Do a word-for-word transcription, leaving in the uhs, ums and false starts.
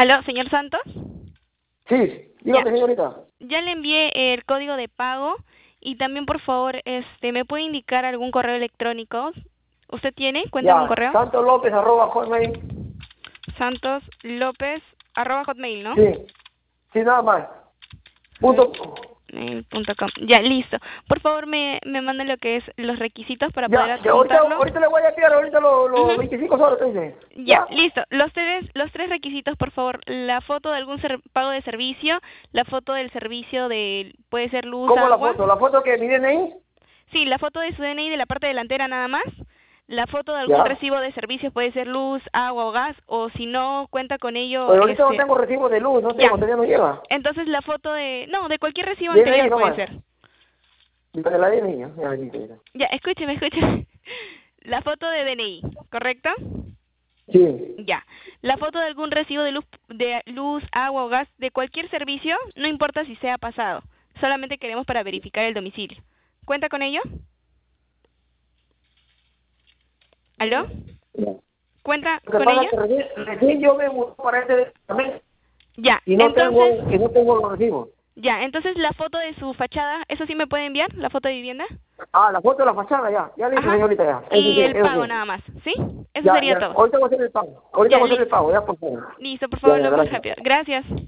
Aló, señor Santos. Sí, Ya, dígame, señorita. ya le envié el código de pago y también, por favor, este, ¿me puede indicar algún correo electrónico? ¿Usted tiene? ¿Cuenta con Ya, correo? Santo López, arroba hotmail. Santos López, arroba hotmail, ¿no? Sí, sí, nada más. Punto. hotmail punto com. Ya, listo. Por favor, me, me mande lo que es los requisitos para poder Ya, ya ahorita, adjuntarlo. ahorita le voy a enviar ahorita los, los Ujú. veinticinco soles, ¿te dice? Ya, ¿Ya? listo. Los tres, los tres requisitos, por favor. La foto de algún ser- pago de servicio, la foto del servicio de, puede ser luz, ¿Cómo la agua. foto? ¿La foto que mi D N I? Sí, la foto de su D N I de la parte delantera nada más. La foto de algún Ya. recibo de servicios, puede ser luz, agua o gas, o si no cuenta con ello, Pues ahorita no este, tengo recibo de luz, no ya. tengo, todavía no llega. Entonces la foto de, no, de cualquier recibo D N I anterior puede nomás. ser. De la D N I, ya, ya, ya, ya. Ya, escúcheme, escúcheme. La foto de D N I, ¿correcto? Sí. Ya. La foto de algún recibo de luz, de luz, agua o gas, de cualquier servicio, no importa si sea pasado. Solamente queremos para verificar el domicilio. ¿Cuenta con ello? ¿Aló? Ya. ¿Cuenta Lo que con pasa ello? es que recién, recién yo me mudé para este departamento Ya, y no tengo, entonces, y no tengo los recibos. ya, entonces la foto de su fachada, ¿eso sí me puede enviar? ¿La foto de vivienda? Ah, la foto de la fachada, ya. Ya listo, Ajá. señorita, ya. Eso Y sí, el eso pago sí. nada más, ¿sí? Eso Ya, sería ya. todo. Ahorita voy a hacer el pago. Ahorita Ya, voy a hacer el listo. pago, ya, por favor. Listo, por Ya, favor, ya, lo más gracias. rápido. Gracias.